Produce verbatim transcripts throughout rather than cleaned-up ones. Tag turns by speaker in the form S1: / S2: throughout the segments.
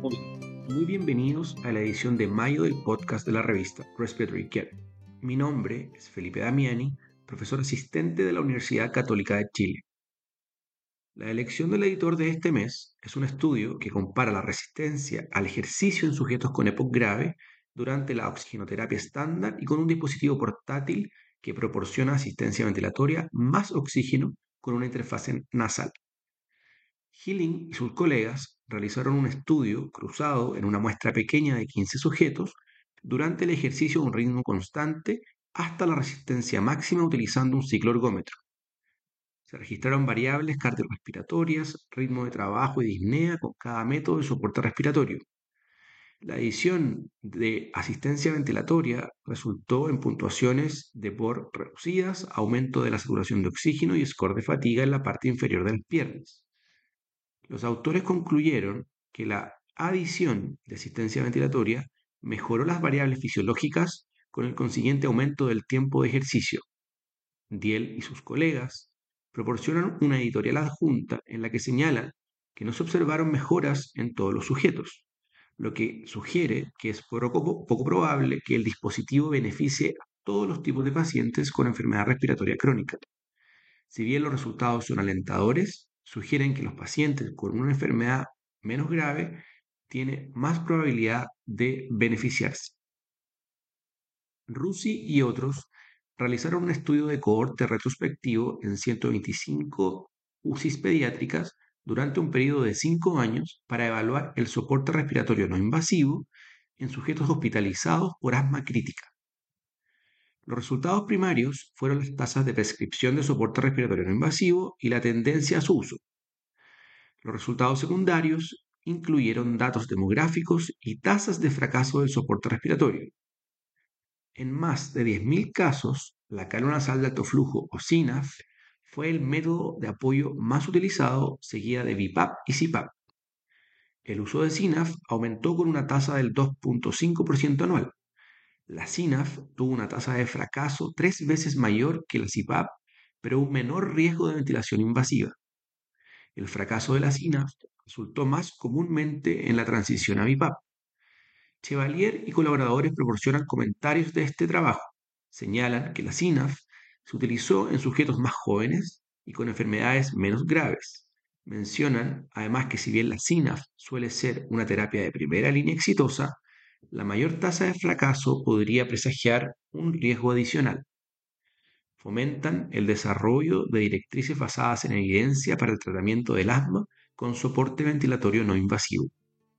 S1: Hola, muy bienvenidos a la edición de mayo del podcast de la revista Respiratory Care. Mi nombre es Felipe Damiani, profesor asistente de la Universidad Católica de Chile. La elección del editor de este mes es un estudio que compara la resistencia al ejercicio en sujetos con EPOC grave durante la oxigenoterapia estándar y con un dispositivo portátil que proporciona asistencia ventilatoria más oxígeno con una interfase nasal. Healing y sus colegas realizaron un estudio cruzado en una muestra pequeña de quince sujetos durante el ejercicio a un ritmo constante hasta la resistencia máxima utilizando un cicloergómetro. Se registraron variables cardiorrespiratorias, ritmo de trabajo y disnea con cada método de soporte respiratorio. La adición de asistencia ventilatoria resultó en puntuaciones de P O R reducidas, aumento de la saturación de oxígeno y score de fatiga en la parte inferior de las piernas. Los autores concluyeron que la adición de asistencia ventilatoria mejoró las variables fisiológicas con el consiguiente aumento del tiempo de ejercicio. Diel y sus colegas proporcionan una editorial adjunta en la que señalan que no se observaron mejoras en todos los sujetos, lo que sugiere que es poco, poco probable que el dispositivo beneficie a todos los tipos de pacientes con enfermedad respiratoria crónica. Si bien los resultados son alentadores, sugieren que los pacientes con una enfermedad menos grave tienen más probabilidad de beneficiarse. Rusi y otros realizaron un estudio de cohorte retrospectivo en ciento veinticinco U C Is pediátricas durante un periodo de cinco años para evaluar el soporte respiratorio no invasivo en sujetos hospitalizados por asma crítica. Los resultados primarios fueron las tasas de prescripción de soporte respiratorio no invasivo y la tendencia a su uso. Los resultados secundarios incluyeron datos demográficos y tasas de fracaso del soporte respiratorio. En más de diez mil casos, la cánulo nasal de alto flujo o C N A F fue el método de apoyo más utilizado, seguida de B I P A P y C I P A P. El uso de C N A F aumentó con una tasa del dos punto cinco por ciento anual. La C N A F tuvo una tasa de fracaso tres veces mayor que la C I P A P, pero un menor riesgo de ventilación invasiva. El fracaso de la C N A F resultó más comúnmente en la transición a B I P A P. Chevalier y colaboradores proporcionan comentarios de este trabajo. Señalan que la C N A F se utilizó en sujetos más jóvenes y con enfermedades menos graves. Mencionan además que si bien la C N A F suele ser una terapia de primera línea exitosa, la mayor tasa de fracaso podría presagiar un riesgo adicional. Fomentan el desarrollo de directrices basadas en evidencia para el tratamiento del asma con soporte ventilatorio no invasivo.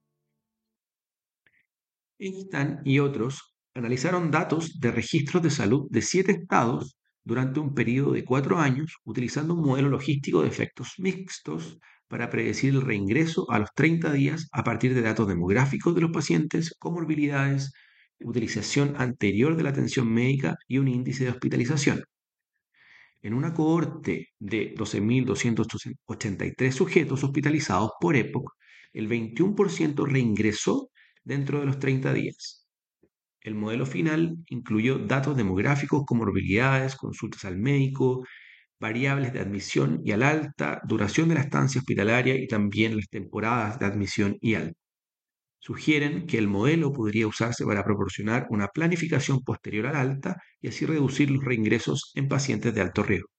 S1: Einstein y otros analizaron datos de registros de salud de siete estados durante un periodo de cuatro años utilizando un modelo logístico de efectos mixtos para predecir el reingreso a los treinta días a partir de datos demográficos de los pacientes, comorbilidades, utilización anterior de la atención médica y un índice de hospitalización. En una cohorte de doce mil doscientos ochenta y tres sujetos hospitalizados por EPOC, el veintiuno por ciento reingresó dentro de los treinta días. El modelo final incluyó datos demográficos, comorbilidades, consultas al médico, variables de admisión y al alta, duración de la estancia hospitalaria y también las temporadas de admisión y alta. Sugieren que el modelo podría usarse para proporcionar una planificación posterior al alta y así reducir los reingresos en pacientes de alto riesgo.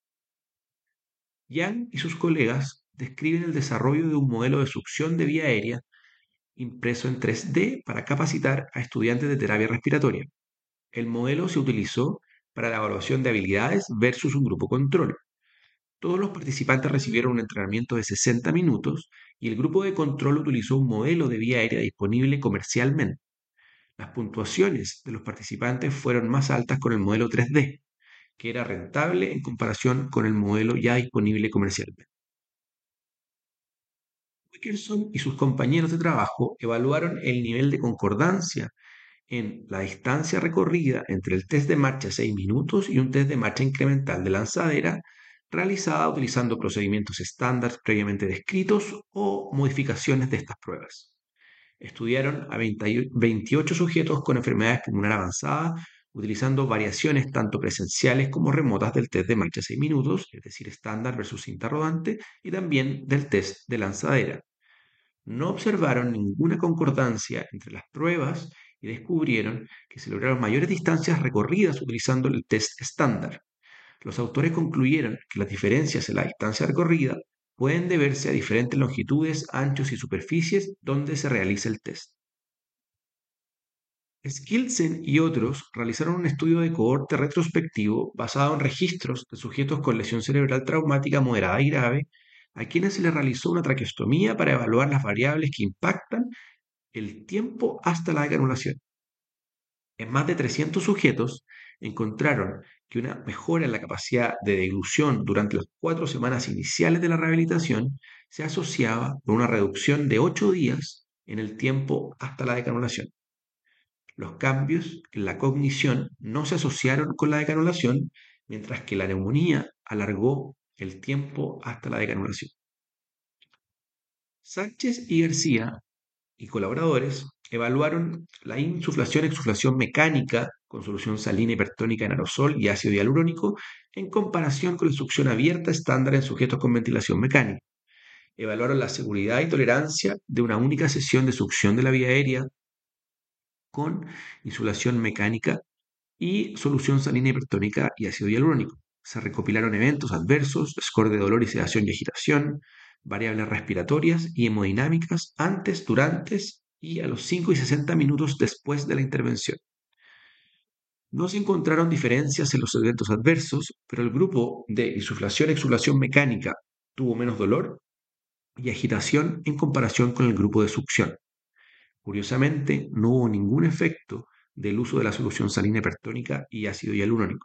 S1: Yang y sus colegas describen el desarrollo de un modelo de succión de vía aérea impreso en tres D para capacitar a estudiantes de terapia respiratoria. El modelo se utilizó para la evaluación de habilidades versus un grupo control. Todos los participantes recibieron un entrenamiento de sesenta minutos y el grupo de control utilizó un modelo de vía aérea disponible comercialmente. Las puntuaciones de los participantes fueron más altas con el modelo tres D, que era rentable en comparación con el modelo ya disponible comercialmente. Wilkerson y sus compañeros de trabajo evaluaron el nivel de concordancia en la distancia recorrida entre el test de marcha de seis minutos y un test de marcha incremental de lanzadera realizada utilizando procedimientos estándar previamente descritos o modificaciones de estas pruebas. Estudiaron a veintiocho sujetos con enfermedades pulmonar avanzadas utilizando variaciones tanto presenciales como remotas del test de marcha de seis minutos, es decir, estándar versus cinta rodante, y también del test de lanzadera. No observaron ninguna concordancia entre las pruebas y descubrieron que se lograron mayores distancias recorridas utilizando el test estándar. Los autores concluyeron que las diferencias en la distancia recorrida pueden deberse a diferentes longitudes, anchos y superficies donde se realiza el test. Skilsen y otros realizaron un estudio de cohorte retrospectivo basado en registros de sujetos con lesión cerebral traumática moderada y grave, a quienes se les realizó una traqueostomía para evaluar las variables que impactan el tiempo hasta la decanulación. En más de trescientos sujetos encontraron que una mejora en la capacidad de deglución durante las cuatro semanas iniciales de la rehabilitación se asociaba con una reducción de ocho días en el tiempo hasta la decanulación. Los cambios en la cognición no se asociaron con la decanulación, mientras que la neumonía alargó el tiempo hasta la decanulación. Sánchez y García y colaboradores evaluaron la insuflación-exsuflación mecánica con solución salina hipertónica en aerosol y ácido hialurónico en comparación con la succión abierta estándar en sujetos con ventilación mecánica. Evaluaron la seguridad y tolerancia de una única sesión de succión de la vía aérea con insulación mecánica y solución salina hipertónica y ácido hialurónico. Se recopilaron eventos adversos, score de dolor y sedación y agitación, variables respiratorias y hemodinámicas antes, durante y a los cinco y sesenta minutos después de la intervención. No se encontraron diferencias en los eventos adversos, pero el grupo de insuflación-exsuflación mecánica tuvo menos dolor y agitación en comparación con el grupo de succión. Curiosamente, no hubo ningún efecto del uso de la solución salina hipertónica y ácido hialurónico.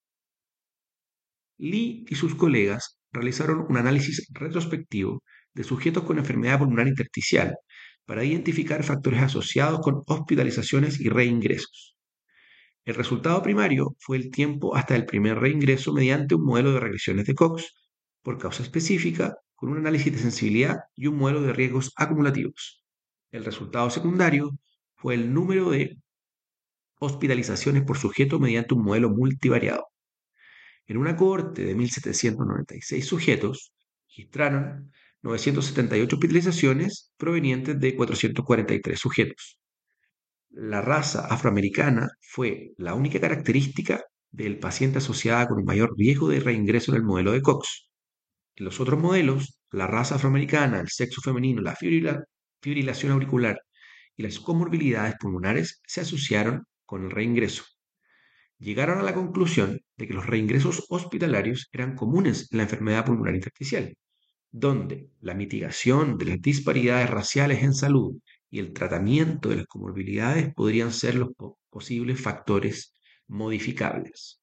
S1: Lee y sus colegas realizaron un análisis retrospectivo de sujetos con enfermedad pulmonar intersticial para identificar factores asociados con hospitalizaciones y reingresos. El resultado primario fue el tiempo hasta el primer reingreso mediante un modelo de regresiones de Cox por causa específica con un análisis de sensibilidad y un modelo de riesgos acumulativos. El resultado secundario fue el número de hospitalizaciones por sujeto mediante un modelo multivariado. En una cohorte de mil setecientos noventa y seis sujetos, registraron novecientas setenta y ocho hospitalizaciones provenientes de cuatrocientos cuarenta y tres sujetos. La raza afroamericana fue la única característica del paciente asociada con un mayor riesgo de reingreso en el modelo de Cox. En los otros modelos, la raza afroamericana, el sexo femenino, la fibrila- fibrilación auricular y las comorbilidades pulmonares se asociaron con el reingreso. Llegaron a la conclusión de que los reingresos hospitalarios eran comunes en la enfermedad pulmonar intersticial, donde la mitigación de las disparidades raciales en salud y el tratamiento de las comorbilidades podrían ser los po- posibles factores modificables.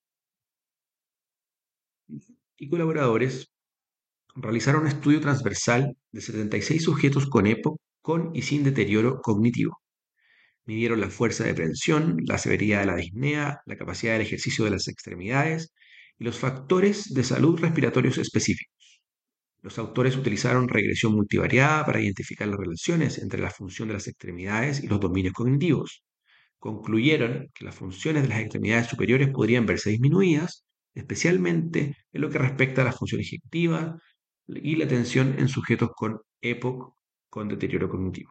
S1: Y colaboradores realizaron un estudio transversal de setenta y seis sujetos con EPOC con y sin deterioro cognitivo. Midieron la fuerza de prensión, la severidad de la disnea, la capacidad del ejercicio de las extremidades y los factores de salud respiratorios específicos. Los autores utilizaron regresión multivariada para identificar las relaciones entre la función de las extremidades y los dominios cognitivos. Concluyeron que las funciones de las extremidades superiores podrían verse disminuidas, especialmente en lo que respecta a la función ejecutiva y la atención en sujetos con EPOC con deterioro cognitivo.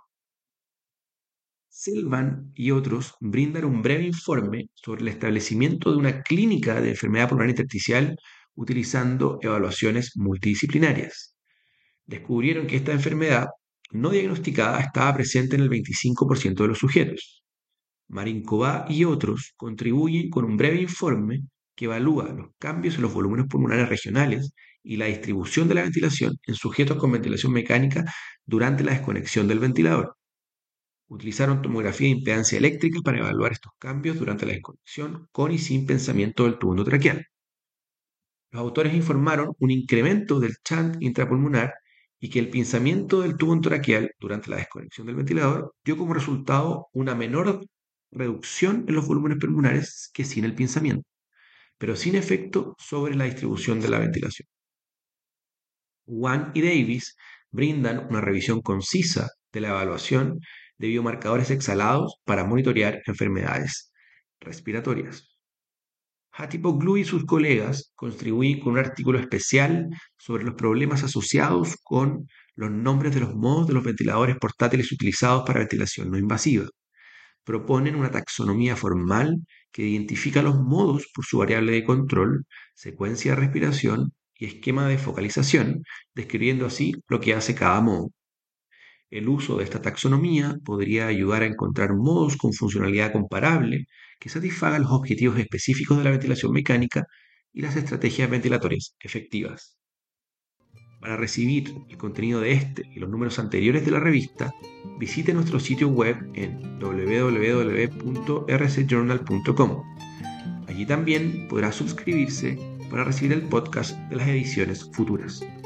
S1: Selvan y otros brindan un breve informe sobre el establecimiento de una clínica de enfermedad pulmonar intersticial utilizando evaluaciones multidisciplinarias. Descubrieron que esta enfermedad no diagnosticada estaba presente en el veinticinco por ciento de los sujetos. Marincová y otros contribuyen con un breve informe que evalúa los cambios en los volúmenes pulmonares regionales y la distribución de la ventilación en sujetos con ventilación mecánica durante la desconexión del ventilador. Utilizaron tomografía de impedancia eléctrica para evaluar estos cambios durante la desconexión con y sin pensamiento del tubo endotraqueal. Los autores informaron un incremento del chant intrapulmonar y que el pinzamiento del tubo endotraqueal durante la desconexión del ventilador dio como resultado una menor reducción en los volúmenes pulmonares que sin el pinzamiento, pero sin efecto sobre la distribución de la ventilación. Wan y Davis brindan una revisión concisa de la evaluación de biomarcadores exhalados para monitorear enfermedades respiratorias. Hatipoglu y sus colegas contribuyen con un artículo especial sobre los problemas asociados con los nombres de los modos de los ventiladores portátiles utilizados para ventilación no invasiva. Proponen una taxonomía formal que identifica los modos por su variable de control, secuencia de respiración y esquema de focalización, describiendo así lo que hace cada modo. El uso de esta taxonomía podría ayudar a encontrar modos con funcionalidad comparable que satisfagan los objetivos específicos de la ventilación mecánica y las estrategias ventilatorias efectivas. Para recibir el contenido de este y los números anteriores de la revista, visite nuestro sitio web en w w w punto r c journal punto com. Allí también podrá suscribirse para recibir el podcast de las ediciones futuras.